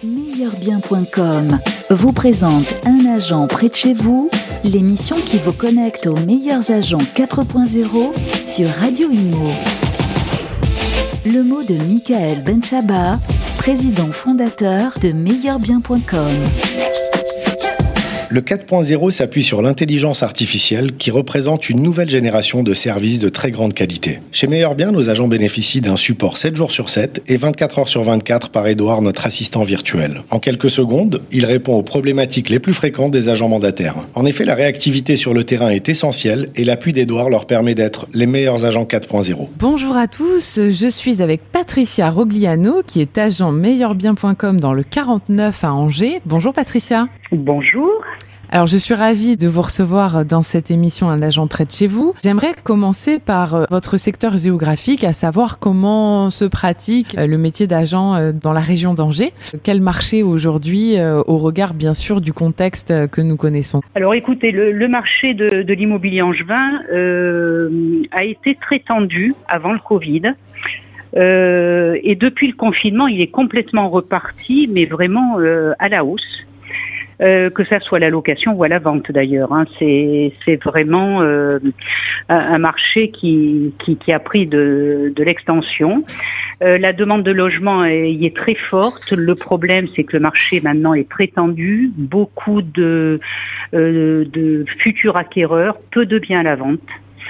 Meilleurbien.com vous présente Un agent près de chez vous, l'émission qui vous connecte aux meilleurs agents 4.0 sur Radio Imo. Le mot de Michael Benchabat, président fondateur de Meilleurbien.com. Le 4.0 s'appuie sur l'intelligence artificielle qui représente une nouvelle génération de services de très grande qualité. Chez Meilleurbien, nos agents bénéficient d'un support 7 jours sur 7 et 24 heures sur 24 par Edouard, notre assistant virtuel. En quelques secondes, il répond aux problématiques les plus fréquentes des agents mandataires. En effet, la réactivité sur le terrain est essentielle et l'appui d'Edouard leur permet d'être les meilleurs agents 4.0. Bonjour à tous, je suis avec Patricia Rogliano qui est agent Meilleurbien.com dans le 49 à Angers. Bonjour Patricia. Bonjour. Alors, je suis ravie de vous recevoir dans cette émission Un agent près de chez vous. J'aimerais commencer par votre secteur géographique, à savoir comment se pratique le métier d'agent dans la région d'Angers. Quel marché aujourd'hui, au regard bien sûr du contexte que nous connaissons? Alors écoutez, le marché de l'immobilier angevin a été très tendu avant le Covid. Et depuis le confinement, il est complètement reparti, mais vraiment à la hausse. Que ça soit à la location ou à la vente d'ailleurs, c'est vraiment un marché qui a pris de l'extension. La demande de logement y est très forte. Le problème, c'est que le marché maintenant est très tendu. Beaucoup de futurs acquéreurs, peu de biens à la vente.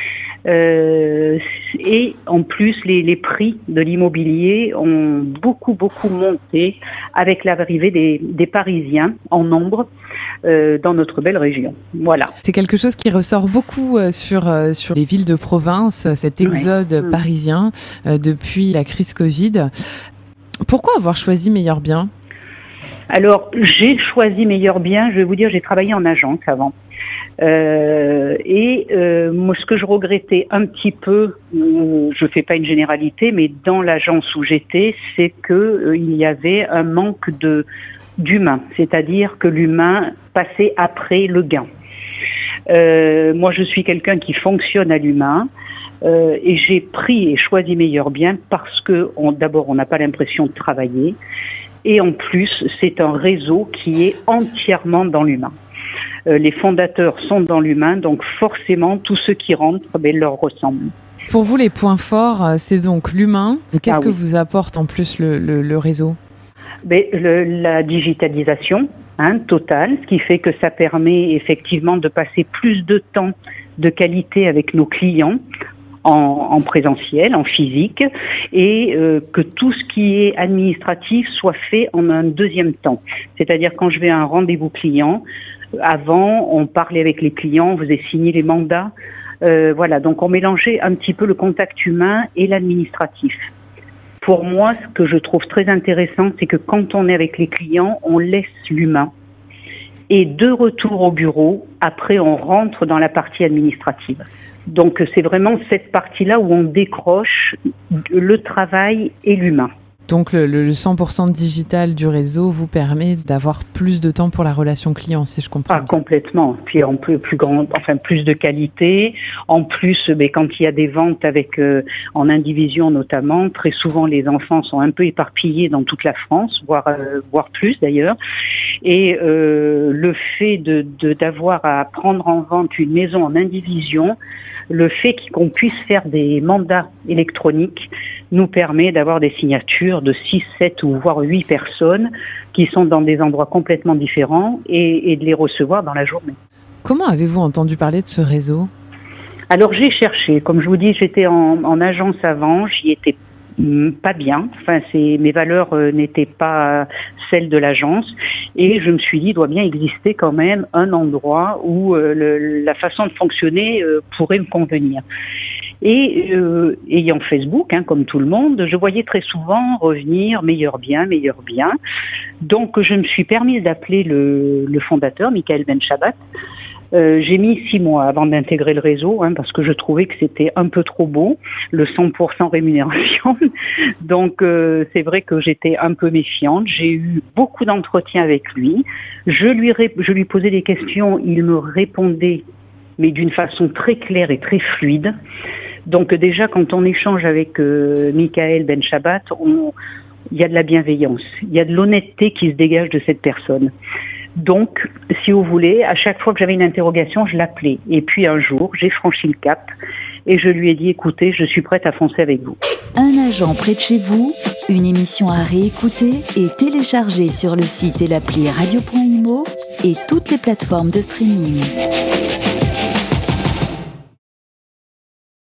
Et en plus, les prix de l'immobilier ont beaucoup monté avec l'arrivée des Parisiens en nombre dans notre belle région. Voilà. C'est quelque chose qui ressort beaucoup sur les villes de province, cet exode parisien depuis la crise Covid. Pourquoi avoir choisi Meilleurbien ? Alors, j'ai choisi Meilleurbien, je vais vous dire, j'ai travaillé en agence avant. Moi, ce que je regrettais un petit peu, je fais pas une généralité, mais dans l'agence où j'étais, c'est que il y avait un manque d'humain, c'est-à-dire que l'humain passait après le gain. Moi, je suis quelqu'un qui fonctionne à l'humain. Et j'ai pris et choisi Meilleurbien parce que d'abord, on n'a pas l'impression de travailler, et en plus, c'est un réseau qui est entièrement dans l'humain. Les fondateurs sont dans l'humain, donc forcément, tous ceux qui rentrent leur ressemblent. Pour vous, les points forts, c'est donc l'humain. Qu'est-ce que vous apporte en plus le réseau ? La digitalisation totale, ce qui fait que ça permet effectivement de passer plus de temps de qualité avec nos clients en présentiel, en physique, et que tout ce qui est administratif soit fait en un deuxième temps. C'est-à-dire quand je vais à un rendez-vous client, avant, on parlait avec les clients, on faisait signer les mandats. Voilà, donc on mélangeait un petit peu le contact humain et l'administratif. Pour moi, ce que je trouve très intéressant, c'est que quand on est avec les clients, on laisse l'humain. Et de retour au bureau, après, on rentre dans la partie administrative. Donc, c'est vraiment cette partie-là où on décroche le travail et l'humain. Donc le 100% digital du réseau vous permet d'avoir plus de temps pour la relation client, si je comprends bien. Complètement. Puis on peut plus de qualité. En plus, quand il y a des ventes avec en indivision notamment, très souvent les enfants sont un peu éparpillés dans toute la France, voire plus d'ailleurs. Et le fait d'avoir à prendre en vente une maison en indivision, le fait qu'on puisse faire des mandats électroniques nous permet d'avoir des signatures de 6, 7 ou voire 8 personnes qui sont dans des endroits complètement différents et de les recevoir dans la journée. Comment avez-vous entendu parler de ce réseau ? Alors j'ai cherché, comme je vous dis, j'étais en agence avant, j'y étais pas bien, mes valeurs n'étaient pas celles de l'agence et je me suis dit il doit bien exister quand même un endroit où la façon de fonctionner pourrait me convenir. Et ayant Facebook, comme tout le monde, je voyais très souvent revenir Meilleurbien. Donc je me suis permise d'appeler le fondateur, Michael Benchabat. J'ai mis 6 mois avant d'intégrer le réseau, parce que je trouvais que c'était un peu trop beau, le 100% rémunération. Donc c'est vrai que j'étais un peu méfiante. J'ai eu beaucoup d'entretiens avec lui. Je lui posais des questions, il me répondait, mais d'une façon très claire et très fluide. Donc déjà, quand on échange avec Michael Benchabat, il y a de la bienveillance, il y a de l'honnêteté qui se dégage de cette personne. Donc, si vous voulez, à chaque fois que j'avais une interrogation, je l'appelais. Et puis un jour, j'ai franchi le cap et je lui ai dit, écoutez, je suis prête à foncer avec vous. Un agent près de chez vous, une émission à réécouter et télécharger sur le site et l'appli radio.imo et toutes les plateformes de streaming.